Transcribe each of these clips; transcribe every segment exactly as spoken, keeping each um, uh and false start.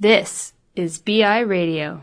This is B I Radio.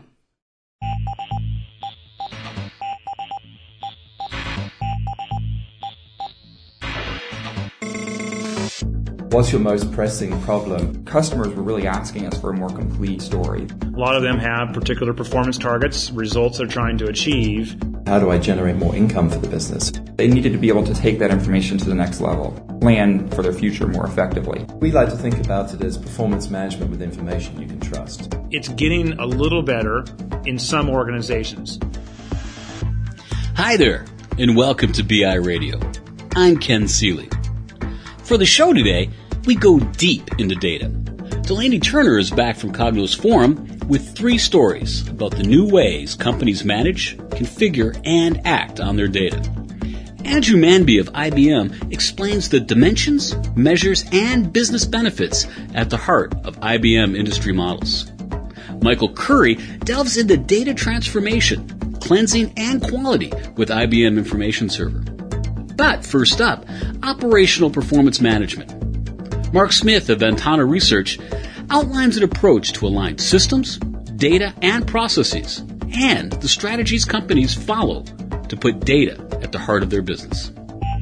What's your most pressing problem? Customers were really asking us for a more complete story. A lot of them have particular performance targets, results they're trying to achieve. How do I generate more income for the business? They needed to be able to take that information to the next level, plan for their future more effectively. We like to think about it as performance management with information you can trust. It's getting a little better in some organizations. Hi there, and welcome to B I Radio. I'm Ken Seeley. For the show today, we go deep into data. Delaney Turner is back from Cognos Forum with three stories about the new ways companies manage, configure, and act on their data. Andrew Manby of I B M explains the dimensions, measures, and business benefits at the heart of I B M industry models. Michael Curry delves into data transformation, cleansing, and quality with I B M Information Server. But first up, operational performance management. Mark Smith of Ventana Research outlines an approach to align systems, data, and processes, and the strategies companies follow to put data at the heart of their business.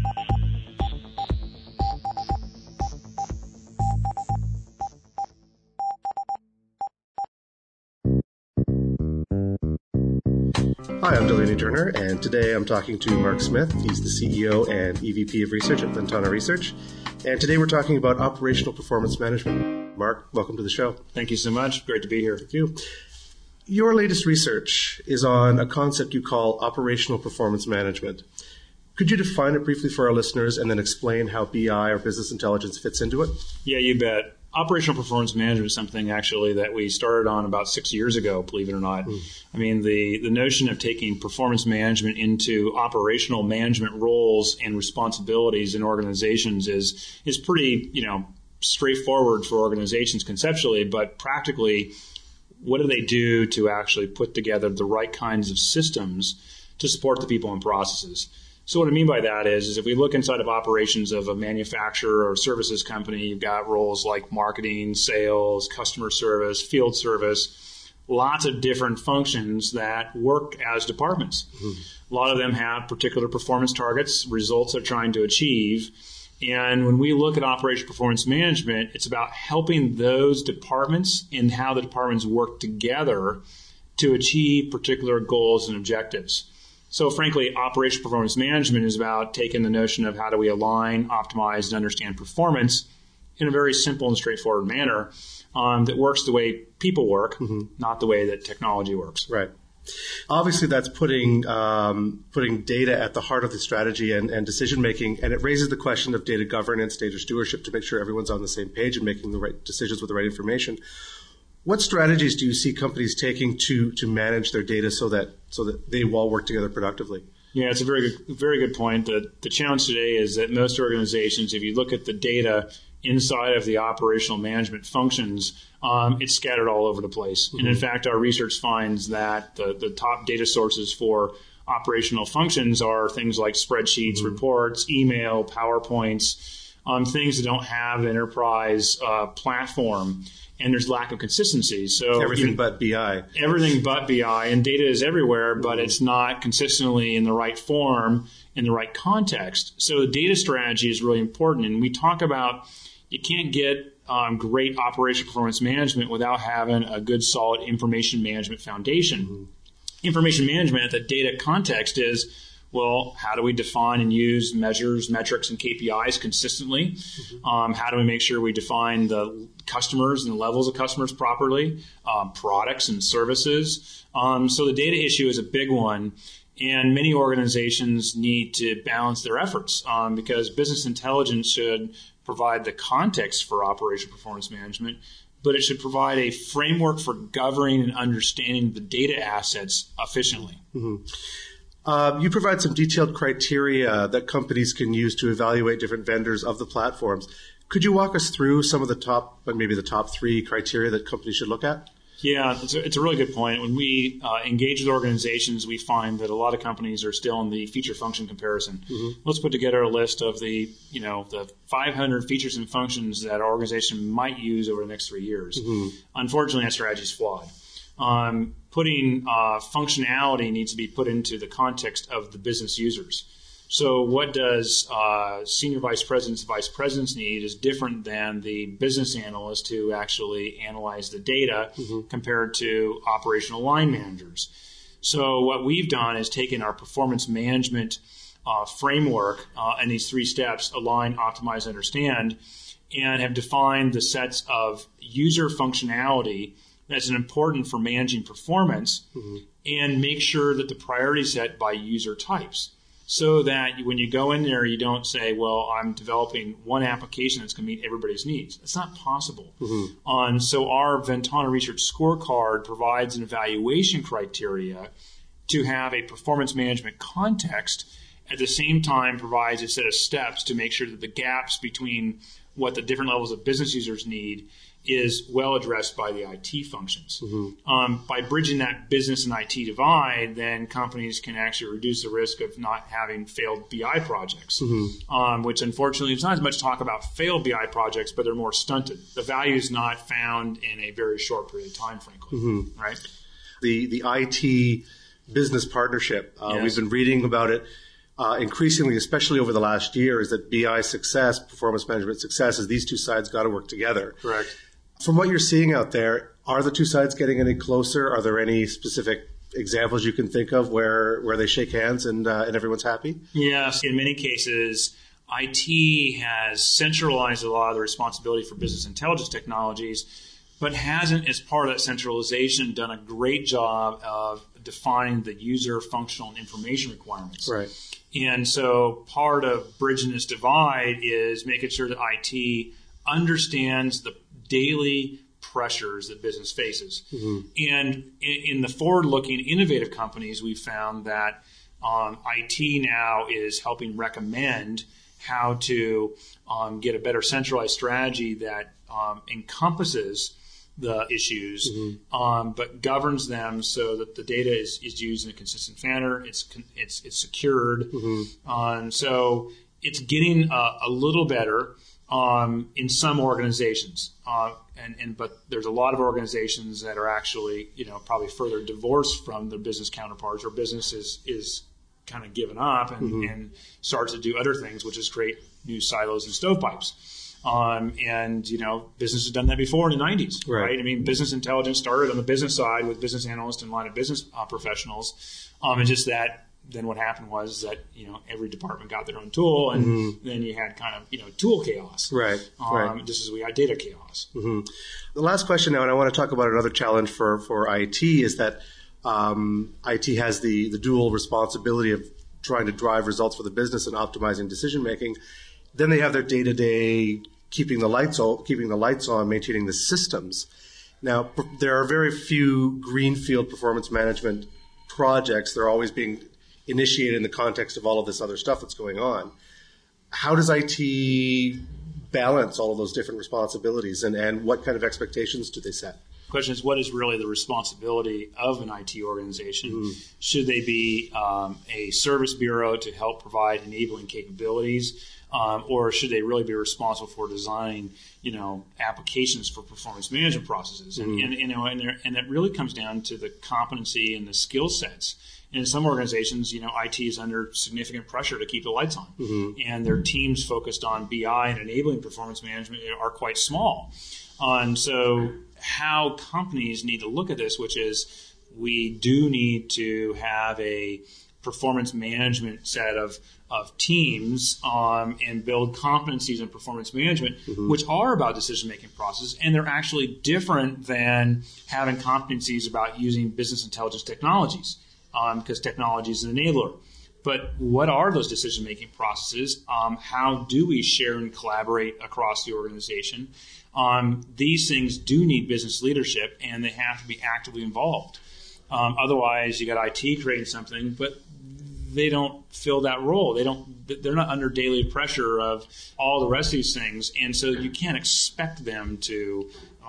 Hi, I'm Delaney Turner, and today I'm talking to Mark Smith. He's the C E O and E V P of Research at Ventana Research. And today we're talking about operational performance management. Mark, welcome to the show. Thank you so much. Great to be here. Thank you. Your latest research is on a concept you call operational performance management. Could you define it briefly for our listeners and then explain how B I or business intelligence fits into it? Yeah, you bet. Operational performance management is something actually that we started on about six years ago, believe it or not. Mm. I mean, the, the notion of taking performance management into operational management roles and responsibilities in organizations is is pretty, you know, straightforward for organizations conceptually, but practically, what do they do to actually put together the right kinds of systems to support the people and processes? So what I mean by that is, is if we look inside of operations of a manufacturer or services company, you've got roles like marketing, sales, customer service, field service, lots of different functions that work as departments. Mm-hmm. A lot of them have particular performance targets, results they're trying to achieve. And when we look at operational performance management, it's about helping those departments and how the departments work together to achieve particular goals and objectives. So frankly, operational performance management is about taking the notion of how do we align, optimize, and understand performance in a very simple and straightforward manner um, that works the way people work, mm-hmm. not the way that technology works. Right. Obviously, that's putting um, putting data at the heart of the strategy and, and decision making, and it raises the question of data governance, data stewardship to make sure everyone's on the same page and making the right decisions with the right information. What strategies do you see companies taking to to manage their data so that so that they all work together productively? Yeah, it's a very good, very good point. The, the challenge today is that most organizations, if you look at the data inside of the operational management functions, um, it's scattered all over the place. Mm-hmm. And in fact, our research finds that the, the top data sources for operational functions are things like spreadsheets, mm-hmm. reports, email, PowerPoints, um, things that don't have an enterprise uh, platform. And there's lack of consistency. So everything you, but B I. Everything but B I. And data is everywhere, but it's not consistently in the right form, in the right context. So the data strategy is really important. And we talk about you can't get um, great operational performance management without having a good, solid information management foundation. Mm-hmm. Information management, the data context is, well, how do we define and use measures, metrics, and K P Is consistently? Mm-hmm. Um, how do we make sure we define the customers and the levels of customers properly, um, products and services? Um, so the data issue is a big one, and many organizations need to balance their efforts um, because business intelligence should provide the context for operational performance management, but it should provide a framework for governing and understanding the data assets efficiently. Mm-hmm. Uh, you provide some detailed criteria that companies can use to evaluate different vendors of the platforms. Could you walk us through some of the top, but maybe the top three criteria that companies should look at? Yeah, it's a, it's a really good point. When we uh, engage with organizations, we find that a lot of companies are still in the feature function comparison. Mm-hmm. Let's put together a list of the, you know, the five hundred features and functions that our organization might use over the next three years. Mm-hmm. Unfortunately, that strategy is flawed. Um, putting uh, functionality needs to be put into the context of the business users. So what does uh, senior vice presidents, vice presidents need is different than the business analyst who actually analyze the data mm-hmm. compared to operational line managers. So what we've done is taken our performance management uh, framework uh, and these three steps, align, optimize, understand, and have defined the sets of user functionality that's important for managing performance mm-hmm. and make sure that the priority is set by user types. So that when you go in there, you don't say, well, I'm developing one application that's going to meet everybody's needs. That's not possible. Mm-hmm. Um, so our Ventana Research Scorecard provides an evaluation criteria to have a performance management context, at the same time provides a set of steps to make sure that the gaps between what the different levels of business users need is well addressed by the I T functions. Mm-hmm. Um, by bridging that business and I T divide, then companies can actually reduce the risk of not having failed B I projects, mm-hmm. um, which unfortunately there's not as much talk about failed B I projects, but they're more stunted. The value is not found in a very short period of time, frankly, mm-hmm. right? The, the I T business partnership, uh, yes. We've been reading about it uh, increasingly, especially over the last year, is that B I success, performance management success, is these two sides got to work together. Correct. From what you're seeing out there, are the two sides getting any closer? Are there any specific examples you can think of where, where they shake hands and uh, and everyone's happy? Yes. In many cases, I T has centralized a lot of the responsibility for business intelligence technologies, but hasn't, as part of that centralization, done a great job of defining the user functional and information requirements. Right. And so part of bridging this divide is making sure that I T understands the daily pressures that business faces. Mm-hmm. And in, in the forward-looking, innovative companies, we found that um, I T now is helping recommend how to um, get a better centralized strategy that um, encompasses the issues, mm-hmm. um, but governs them so that the data is, is used in a consistent manner. It's it's it's secured. Mm-hmm. Um, so it's getting a, a little better. Um, in some organizations, uh, and, and but there's a lot of organizations that are actually, you know, probably further divorced from their business counterparts, or business is, is kind of given up and, mm-hmm. and starts to do other things, which is create new silos and stovepipes. Um, and, you know, business has done that before in the nineties, right? right? I mean, business intelligence started on the business side with business analysts and line of business uh, professionals. Um, and just that. Then what happened was that, you know, every department got their own tool, and mm-hmm. then you had kind of, you know, tool chaos. Right. Um, right. Just as we had data chaos. Mm-hmm. The last question now, and I want to talk about another challenge for, for I T, is that um, I T has the, the dual responsibility of trying to drive results for the business and optimizing decision making. Then they have their day-to-day keeping the lights on, keeping the lights on, maintaining the systems. Now, there are very few greenfield performance management projects. They're always being initiated in the context of all of this other stuff that's going on. How does I T balance all of those different responsibilities, and, and what kind of expectations do they set? The question is, what is really the responsibility of an I T organization? Mm. Should they be um, a service bureau to help provide enabling capabilities, um, or should they really be responsible for designing, you know, applications for performance management processes? Mm. And, and you know, and, there, and that really comes down to the competency and the skill sets. In some organizations, you know, I T is under significant pressure to keep the lights on, mm-hmm. and their teams focused on B I and enabling performance management are quite small. And so how companies need to look at this, which is we do need to have a performance management set of, of teams um, and build competencies in performance management, mm-hmm. which are about decision-making processes, and they're actually different than having competencies about using business intelligence technologies. Because um, technology is an enabler. But what are those decision-making processes? Um, how do we share and collaborate across the organization? Um, these things do need business leadership, and they have to be actively involved. Um, otherwise, you got I T creating something, but they don't fill that role. They don't. They're not under daily pressure of all the rest of these things, and so you can't expect them to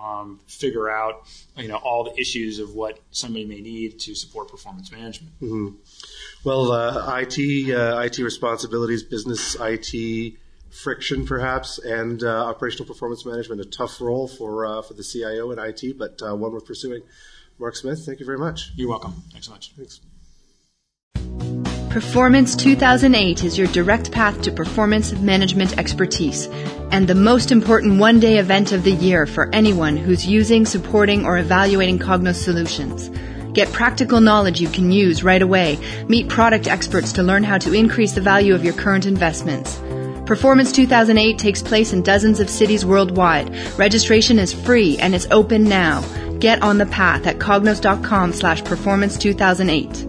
um, figure out, you know, all the issues of what somebody may need to support performance management. Mm-hmm. Well, uh, I T, uh, I T responsibilities, business I T friction, perhaps, and uh, operational performance management, a tough role for uh, for the C I O in I T, but uh, one we're pursuing. Mark Smith, thank you very much. You're welcome. Thanks so much. Thanks. Performance two thousand eight is your direct path to performance management expertise and the most important one-day event of the year for anyone who's using, supporting, or evaluating Cognos solutions. Get practical knowledge you can use right away. Meet product experts to learn how to increase the value of your current investments. Performance two thousand eight takes place in dozens of cities worldwide. Registration is free and it's open now. Get on the path at cognos.com slash performance 2008.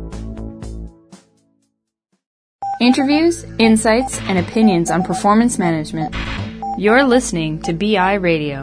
Interviews, insights, and opinions on performance management. You're listening to B I Radio.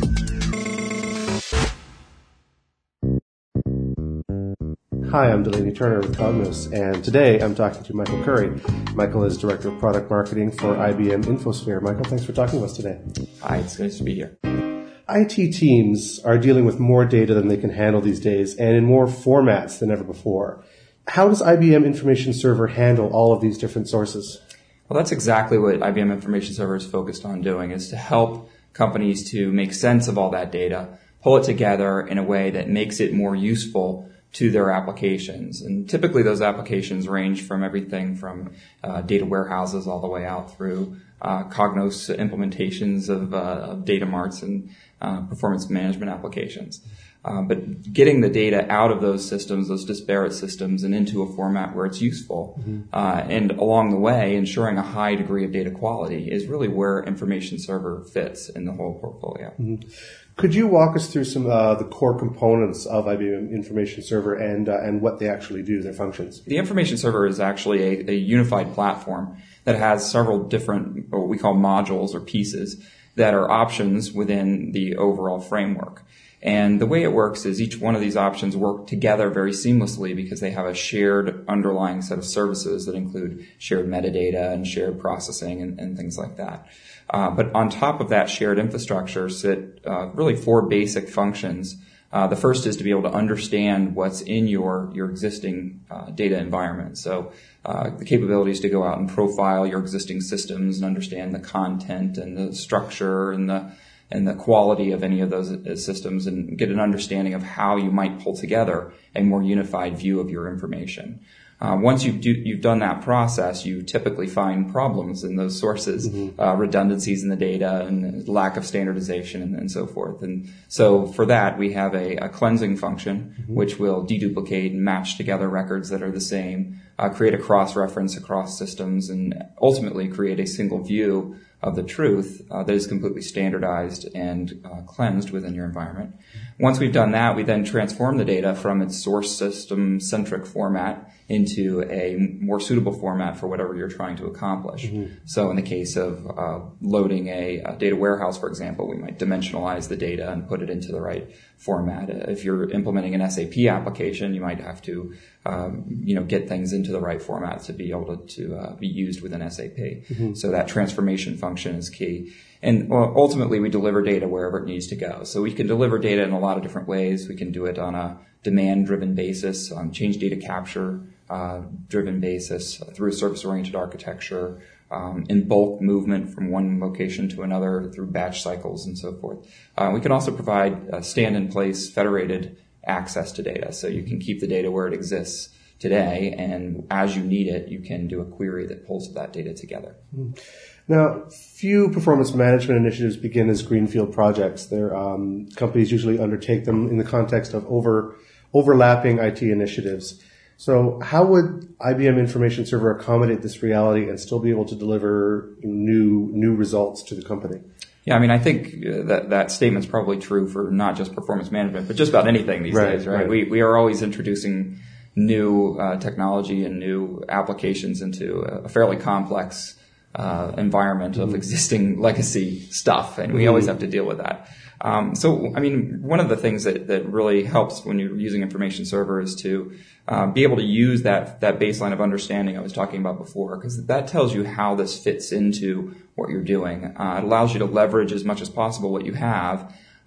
Hi, I'm Delaney Turner with Cognos, and today I'm talking to Michael Curry. Michael is Director of Product Marketing for I B M InfoSphere. Michael, thanks for talking to us today. Hi, it's nice to be here. I T teams are dealing with more data than they can handle these days and in more formats than ever before. How does I B M Information Server handle all of these different sources? Well, that's exactly what I B M Information Server is focused on doing, is to help companies to make sense of all that data, pull it together in a way that makes it more useful to their applications. And typically those applications range from everything from uh, data warehouses all the way out through uh, Cognos implementations of, uh, of data marts and uh, performance management applications. Uh, but getting the data out of those systems, those disparate systems, and into a format where it's useful, mm-hmm. uh, and along the way, ensuring a high degree of data quality is really where Information Server fits in the whole portfolio. Mm-hmm. Could you walk us through some uh, the core components of I B M Information Server and uh, and what they actually do, their functions? The Information Server is actually a, a unified platform that has several different, what we call modules or pieces, that are options within the overall framework. And the way it works is each one of these options work together very seamlessly because they have a shared underlying set of services that include shared metadata and shared processing and, and things like that. Uh, but on top of that shared infrastructure sit uh, really four basic functions. Uh, the first is to be able to understand what's in your, your existing uh, data environment. So uh, the capabilities to go out and profile your existing systems and understand the content and the structure and the and the quality of any of those systems and get an understanding of how you might pull together a more unified view of your information. Uh, once you've, do, you've done that process, you typically find problems in those sources, mm-hmm. uh, redundancies in the data and lack of standardization and, and so forth. And so for that, we have a, a cleansing function, mm-hmm. which will deduplicate and match together records that are the same, uh, create a cross-reference across systems, and ultimately create a single view of the truth uh, that is completely standardized and uh, cleansed within your environment. Once we've done that, we then transform the data from its source system-centric format into a more suitable format for whatever you're trying to accomplish. Mm-hmm. So in the case of uh, loading a, a data warehouse, for example, we might dimensionalize the data and put it into the right format. If you're implementing an S A P application, you might have to um, you know, get things into the right format to be able to, to uh, be used within S A P. Mm-hmm. So that transformation function is key. And ultimately, we deliver data wherever it needs to go. So we can deliver data in a lot of different ways. We can do it on a demand-driven basis, on change data capture uh, driven basis, through a service-oriented architecture, um, in bulk movement from one location to another through batch cycles and so forth. Uh, we can also provide uh, stand-in-place federated access to data. So you can keep the data where it exists today, and as you need it, you can do a query that pulls that data together. Mm-hmm. Now, few performance management initiatives begin as greenfield projects. Their um, companies usually undertake them in the context of over overlapping I T initiatives. So how would I B M Information Server accommodate this reality and still be able to deliver new new results to the company? Yeah, I mean, I think that that statement's probably true for not just performance management, but just about anything these right, days, right? right? We we are always introducing new uh, technology and new applications into a fairly complex Uh, environment of existing legacy stuff, and we always have to deal with that. Um, so, I mean, one of the things that, that really helps when you're using Information Server is to uh, be able to use that that baseline of understanding I was talking about before, because that tells you how this fits into what you're doing. Uh, it allows you to leverage as much as possible what you have,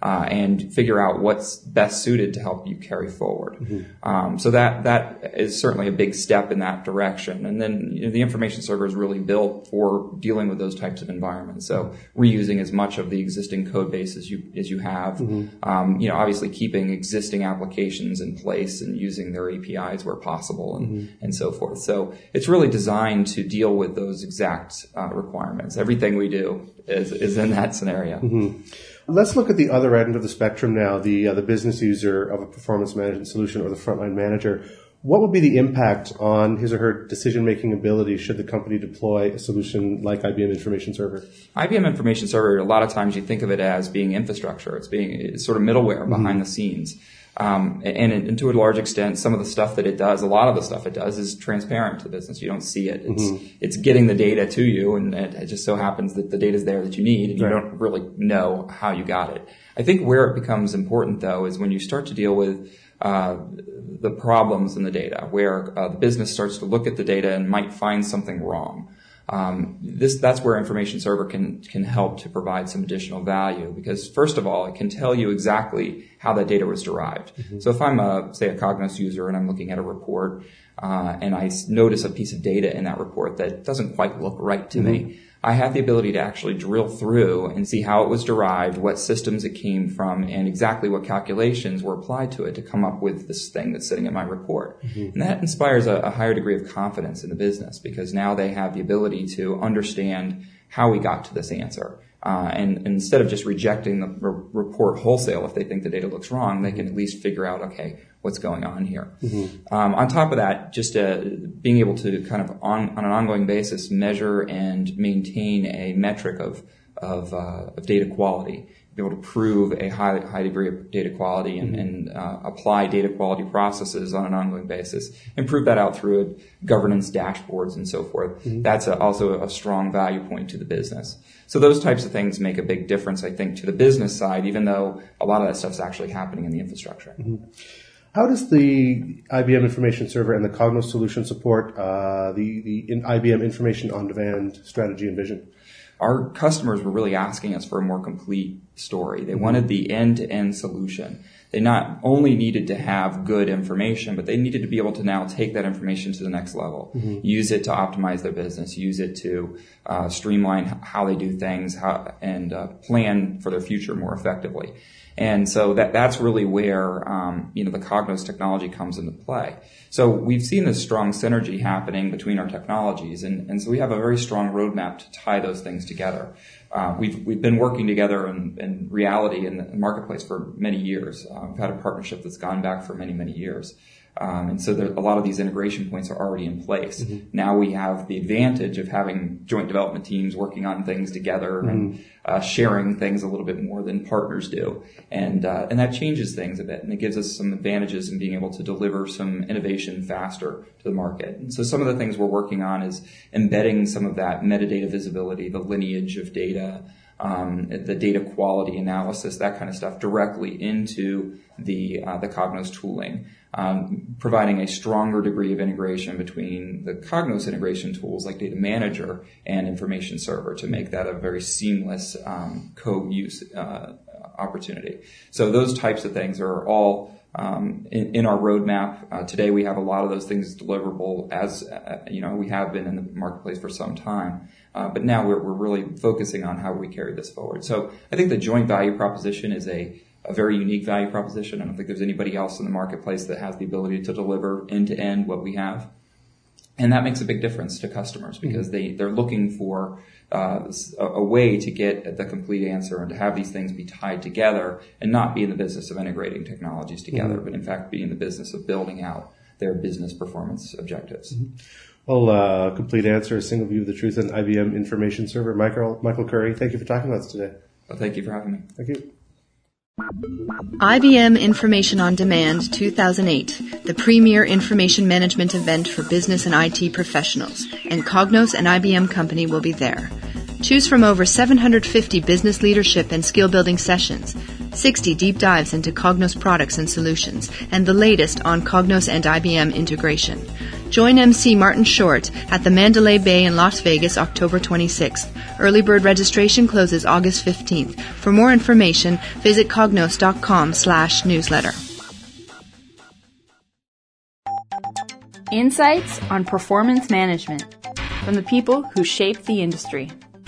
uh, and figure out what's best suited to help you carry forward. Mm-hmm. Um, so that that is certainly a big step in that direction. And then you know, the information server is really built for dealing with those types of environments. So reusing as much of the existing code base as you as you have. Mm-hmm. Um, you know, obviously keeping existing applications in place and using their A P Is where possible, and mm-hmm. and so forth. So it's really designed to deal with those exact uh, requirements. Everything we do is is in that scenario. Mm-hmm. Let's look at the other end of the spectrum now, the uh, the business user of a performance management solution or the frontline manager. What would be the impact on his or her decision-making ability should the company deploy a solution like I B M Information Server? I B M Information Server, a lot of times you think of it as being infrastructure. It's being it's sort of middleware behind mm-hmm. the scenes. Um, and, and to a large extent, some of the stuff that it does, a lot of the stuff it does is transparent to the business. You don't see it. It's, mm-hmm. it's getting the data to you, and it, it just so happens that the data is there that you need, and right. you don't really know how you got it. I think where it becomes important, though, is when you start to deal with uh, the problems in the data, where uh, the business starts to look at the data and might find something wrong. Um, this, that's where Information Server can, can help to provide some additional value, because first of all, it can tell you exactly how that data was derived. Mm-hmm. So if I'm a, say a Cognos user and I'm looking at a report, uh, and I notice a piece of data in that report that doesn't quite look right to mm-hmm. me, I have the ability to actually drill through and see how it was derived, what systems it came from, and exactly what calculations were applied to it to come up with this thing that's sitting in my report. Mm-hmm. And that inspires a, a higher degree of confidence in the business, because now they have the ability to understand how we got to this answer. Uh, and, and instead of just rejecting the r- report wholesale if they think the data looks wrong, they can at least figure out, okay, what's going on here. Mm-hmm. Um, on top of that, just uh, being able to kind of on, on an ongoing basis measure and maintain a metric of of, uh, of data quality, be able to prove a high high degree of data quality and, mm-hmm. and uh, apply data quality processes on an ongoing basis, and prove that out through governance dashboards and so forth. Mm-hmm. That's a, also a strong value point to the business. So those types of things make a big difference, I think, to the business side, even though a lot of that stuff's actually happening in the infrastructure. Mm-hmm. How does the I B M Information Server and the Cognos solution support uh, the, the in I B M Information on Demand strategy and vision? Our customers were really asking us for a more complete story. They mm-hmm. wanted the end-to-end solution. They not only needed to have good information, but they needed to be able to now take that information to the next level, mm-hmm. use it to optimize their business, use it to uh, streamline how they do things, how, and uh, plan for their future more effectively. And so that that's really where um, you know the Cognos technology comes into play. So we've seen this strong synergy happening between our technologies, and, and so we have a very strong roadmap to tie those things together. Uh, we've we've been working together in, in reality in the marketplace for many years. Uh, we've had a partnership that's gone back for many many years. Um, and so there, a lot of these integration points are already in place. Mm-hmm. Now we have the advantage of having joint development teams working on things together mm-hmm. and uh, sharing things a little bit more than partners do. And uh, and that changes things a bit, and it gives us some advantages in being able to deliver some innovation faster to the market. And so some of the things we're working on is embedding some of that metadata visibility, the lineage of data, Um, the data quality analysis, that kind of stuff, directly into the uh, the Cognos tooling, um, providing a stronger degree of integration between the Cognos integration tools like Data Manager and Information Server to make that a very seamless um, co-use uh, opportunity. So those types of things are all Um, in, in our roadmap. Uh, today we have a lot of those things deliverable as, uh, you know, we have been in the marketplace for some time. Uh, but now we're, we're really focusing on how we carry this forward. So I think the joint value proposition is a, a very unique value proposition. I don't think there's anybody else in the marketplace that has the ability to deliver end to end what we have. And that makes a big difference to customers, because they, they're looking for uh, a, a way to get the complete answer and to have these things be tied together and not be in the business of integrating technologies together, mm-hmm. but in fact be in the business of building out their business performance objectives. Mm-hmm. Well, uh, complete answer, a single view of the truth in I B M Information Server. Michael, Michael Curry, thank you for talking with us today. Well, thank you for having me. Thank you. I B M Information on Demand two thousand eight, the premier information management event for business and I T professionals, and Cognos and I B M Company will be there. Choose from over seven hundred fifty business leadership and skill-building sessions, sixty deep dives into Cognos products and solutions, and the latest on Cognos and I B M integration. Join M C Martin Short at the Mandalay Bay in Las Vegas October twenty-sixth. Early bird registration closes August fifteenth. For more information, visit cognos.com slash newsletter. Insights on performance management from the people who shape the industry.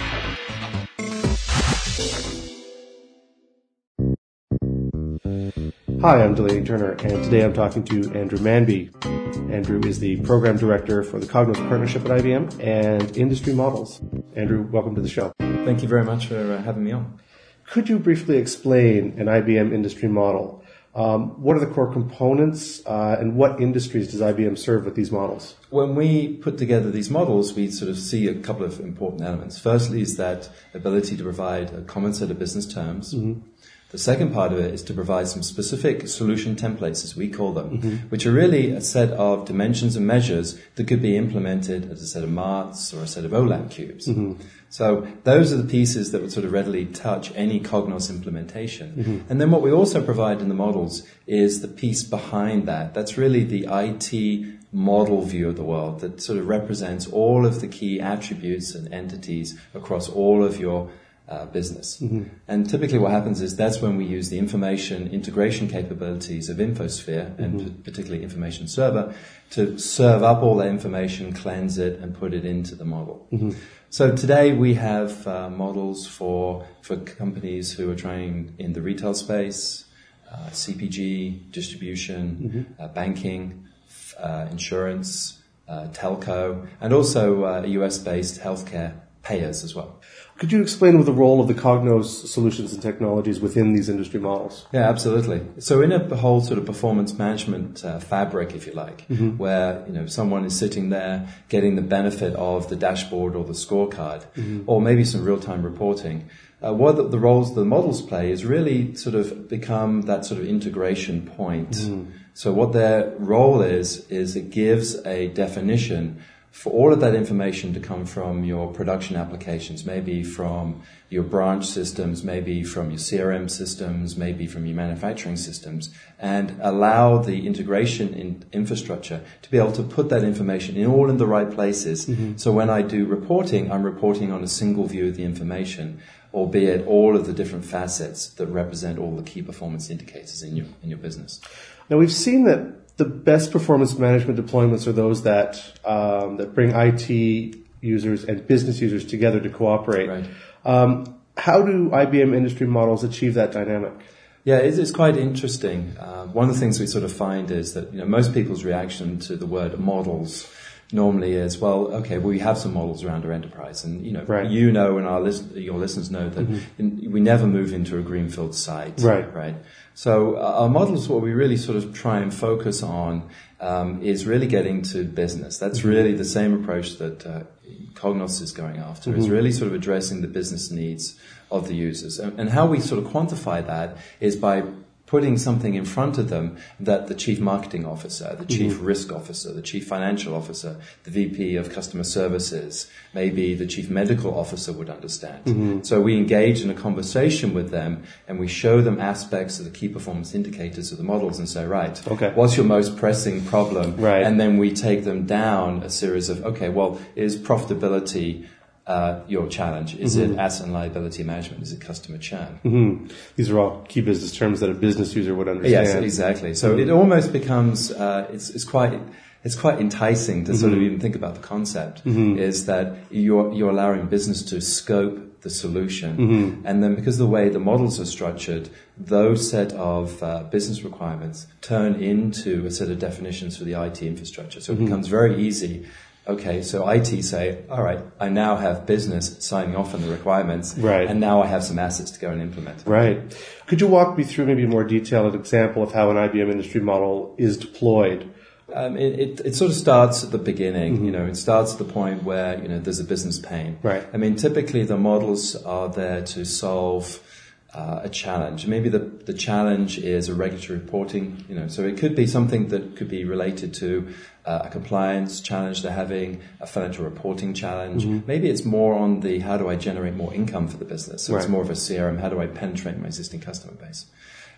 Hi, I'm Delaney Turner, and today I'm talking to Andrew Manby. Andrew is the Program Director for the Cognos Partnership at I B M and Industry Models. Andrew, welcome to the show. Thank you very much for uh, having me on. Could you briefly explain an I B M industry model? Um, what are the core components, uh, and what industries does I B M serve with these models? When we put together these models, we sort of see a couple of important elements. Firstly is that ability to provide a common set of business terms. Mm-hmm. The second part of it is to provide some specific solution templates, as we call them, mm-hmm. which are really a set of dimensions and measures that could be implemented as a set of M A R Ts or a set of OLAP cubes. Mm-hmm. So those are the pieces that would sort of readily touch any Cognos implementation. Mm-hmm. And then what we also provide in the models is the piece behind that. That's really the I T model view of the world that sort of represents all of the key attributes and entities across all of your Uh, business. Mm-hmm. And typically what happens is that's when we use the information integration capabilities of InfoSphere, mm-hmm. and p- particularly Information Server, to serve up all that information, cleanse it, and put it into the model. Mm-hmm. So today we have uh, models for for companies who are trying in the retail space, uh, C P G, distribution, mm-hmm. uh, banking, f- uh, insurance, uh, telco, and also uh, U S-based healthcare payers as well. Could you explain what the role of the Cognos solutions and technologies within these industry models? Yeah, absolutely. So in a whole sort of performance management uh, fabric, if you like, mm-hmm. where, you know, someone is sitting there getting the benefit of the dashboard or the scorecard, mm-hmm. or maybe some real-time reporting, uh, what the, the roles the models play is really sort of become that sort of integration point. Mm-hmm. So what their role is, is it gives a definition for all of that information to come from your production applications, maybe from your branch systems, maybe from your C R M systems, maybe from your manufacturing systems, and allow the integration in infrastructure to be able to put that information in all in the right places. Mm-hmm. So when I do reporting, I'm reporting on a single view of the information, albeit all of the different facets that represent all the key performance indicators in your in your business. Now, we've seen that the best performance management deployments are those that um, that bring I T users and business users together to cooperate. Right. Um, how do I B M industry models achieve that dynamic? Yeah, it's, it's quite interesting. Uh, one of the things we sort of find is that, you know, most people's reaction to the word models normally is, well, okay, well, we have some models around our enterprise, and you know, right. you know, and our list, your listeners know that mm-hmm. in, we never move into a greenfield site, right? Right. So uh, our models, what we really sort of try and focus on um, is really getting to business. That's mm-hmm. really the same approach that uh, Cognos is going after. Mm-hmm. Is really sort of addressing the business needs of the users, and, and how we sort of quantify that is by putting something in front of them that the chief marketing officer, the chief mm-hmm. risk officer, the chief financial officer, the V P of customer services, maybe the chief medical officer would understand. Mm-hmm. So we engage in a conversation with them and we show them aspects of the key performance indicators of the models and say, right, okay. what's your most pressing problem? Right. And then we take them down a series of, okay, well, is profitability Uh, your challenge? Is mm-hmm. it asset and liability management? Is it customer churn? Mm-hmm. These are all key business terms that a business user would understand. Yes, exactly. So mm-hmm. it almost becomes uh, it's, it's quite it's quite enticing to mm-hmm. sort of even think about the concept. Mm-hmm. Is that you're you're allowing business to scope the solution, mm-hmm. and then because the way the models are structured, those set of uh, business requirements turn into a set of definitions for the I T infrastructure. So mm-hmm. it becomes very easy. Okay, so I T say, all right, I now have business signing off on the requirements, right. and now I have some assets to go and implement. Right. Could you walk me through maybe in more detail an example of how an I B M industry model is deployed? Um, it, it, it sort of starts at the beginning. Mm-hmm. You know, it starts at the point where, you know, there's a business pain. Right. I mean, typically the models are there to solve Uh, a challenge. Maybe the, the challenge is a regulatory reporting, you know, so it could be something that could be related to uh, a compliance challenge they're having, a financial reporting challenge. Mm-hmm. Maybe it's more on the how do I generate more income for the business. So right. it's more of a C R M, how do I penetrate my existing customer base.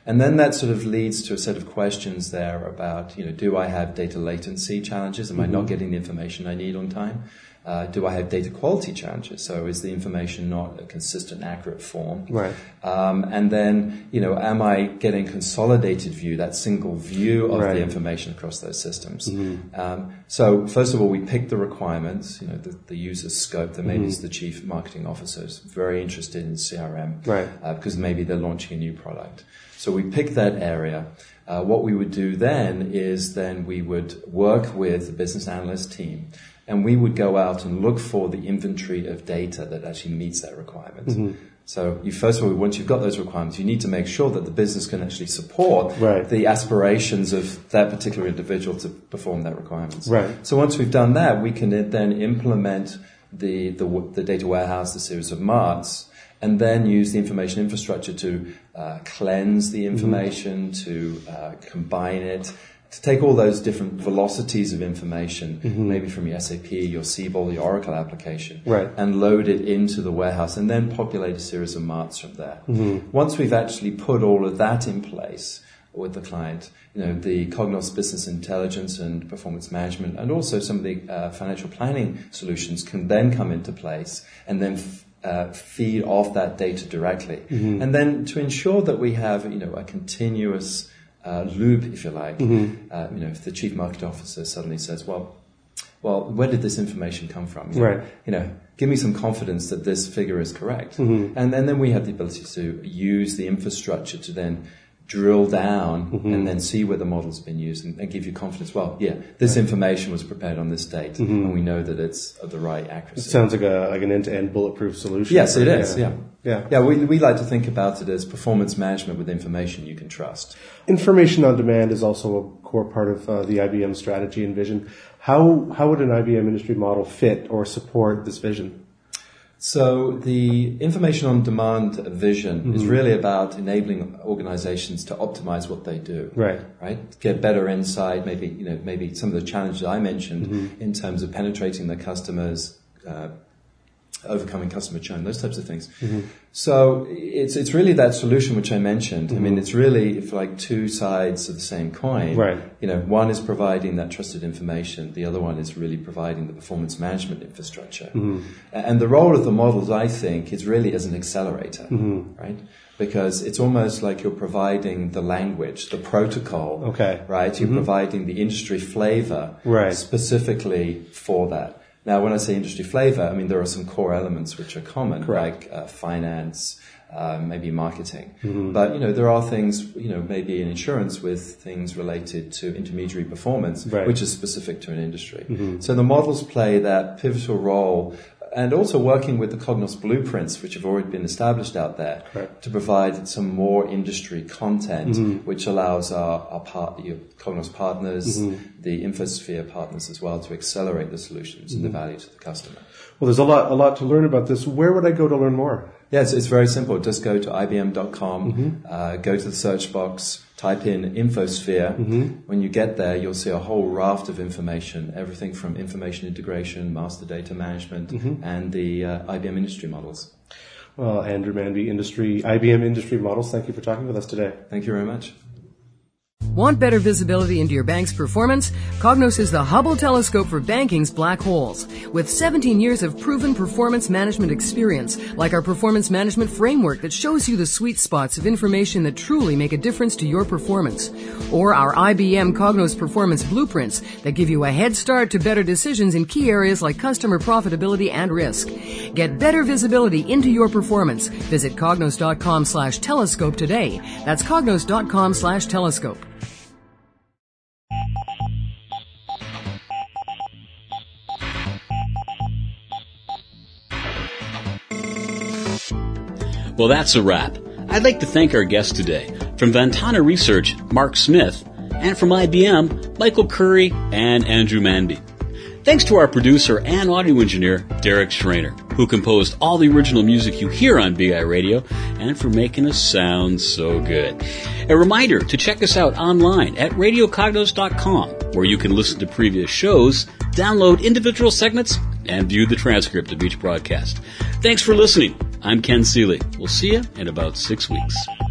And then that sort of leads to a set of questions there about, you know, do I have data latency challenges? Am mm-hmm. I not getting the information I need on time? Uh, do I have data quality challenges? So is the information not a consistent, accurate form? Right. Um, and then, you know, am I getting consolidated view, that single view of right. the information across those systems? Mm-hmm. Um, so first of all, we pick the requirements, you know, the, the user's scope. That maybe mm-hmm. is the chief marketing officer is very interested in C R M, right? Uh, because maybe they're launching a new product. So we pick that area. Uh, what we would do then is then we would work with the business analyst team. And we would go out and look for the inventory of data that actually meets that requirement. Mm-hmm. So you first of all, once you've got those requirements, you need to make sure that the business can actually support right. the aspirations of that particular individual to perform that requirements. Right. So once we've done that, we can then implement the, the, the data warehouse, the series of marts, and then use the information infrastructure to uh, cleanse the information, mm-hmm. to uh, combine it, to take all those different velocities of information, mm-hmm. maybe from your S A P, your Siebel, your Oracle application, right. and load it into the warehouse and then populate a series of marts from there. Mm-hmm. Once we've actually put all of that in place with the client, you know, the Cognos business intelligence and performance management and also some of the uh, financial planning solutions can then come into place and then f- uh, feed off that data directly. Mm-hmm. And then to ensure that we have, you know, a continuous Uh, loop, if you like. Mm-hmm. Uh, you know, if the chief marketing officer suddenly says, "Well, well, where did this information come from?" You know, right. You know, give me some confidence that this figure is correct, mm-hmm. and, and then we have the ability to use the infrastructure to then drill down mm-hmm. and then see where the model's been used and, and give you confidence. Well, yeah, this right. information was prepared on this date, mm-hmm. and we know that it's of the right accuracy. It sounds like a like an end-to-end bulletproof solution. Yes, it is. Yeah. Yeah, yeah. We we like to think about it as performance management with information you can trust. Information on demand is also a core part of uh, the I B M strategy and vision. How how would an I B M industry model fit or support this vision? So the information on demand vision mm-hmm. is really about enabling organizations to optimize what they do. Right. Right. Get better insight, maybe, you know, maybe some of the challenges I mentioned mm-hmm. in terms of penetrating the customers, uh, overcoming customer churn, those types of things. Mm-hmm. So it's it's really that solution which I mentioned. Mm-hmm. I mean, it's really if like two sides of the same coin. Right. You know, one is providing that trusted information. The other one is really providing the performance management infrastructure. Mm-hmm. And the role of the models, I think, is really as an accelerator, mm-hmm. right? Because it's almost like you're providing the language, the protocol, okay. right? You're mm-hmm. providing the industry flavor right. specifically for that. Now, when I say industry flavor, I mean there are some core elements which are common, Correct. like uh, finance, uh, maybe marketing. Mm-hmm. But, you know, there are things, you know, maybe in insurance with things related to intermediary performance, right. which is specific to an industry. Mm-hmm. So the models play that pivotal role, and also working with the Cognos blueprints, which have already been established out there, Correct. to provide some more industry content, mm-hmm. which allows our, our part, your Cognos partners, mm-hmm. the InfoSphere partners as well, to accelerate the solutions mm-hmm. and the value to the customer. Well, there's a lot, a lot to learn about this. Where would I go to learn more? Yes, it's very simple. Just go to I B M dot com, mm-hmm. uh, go to the search box, type in InfoSphere. Mm-hmm. When you get there, you'll see a whole raft of information, everything from information integration, master data management, mm-hmm. and the uh, I B M industry models. Well, Andrew Manby, industry I B M industry models, thank you for talking with us today. Thank you very much. Want better visibility into your bank's performance? Cognos is the Hubble telescope for banking's black holes. With seventeen years of proven performance management experience, like our performance management framework that shows you the sweet spots of information that truly make a difference to your performance. Or our I B M Cognos Performance Blueprints that give you a head start to better decisions in key areas like customer profitability and risk. Get better visibility into your performance. Visit cognos.com slash telescope today. That's cognos.com slash telescope. Well, that's a wrap. I'd like to thank our guests today. From Ventana Research, Mark Smith, and from I B M, Michael Curry and Andrew Manby. Thanks to our producer and audio engineer, Derek Schreiner, who composed all the original music you hear on B I Radio, and for making us sound so good. A reminder to check us out online at radio cognos dot com, where you can listen to previous shows, download individual segments, and view the transcript of each broadcast. Thanks for listening. I'm Ken Seeley. We'll see you in about six weeks.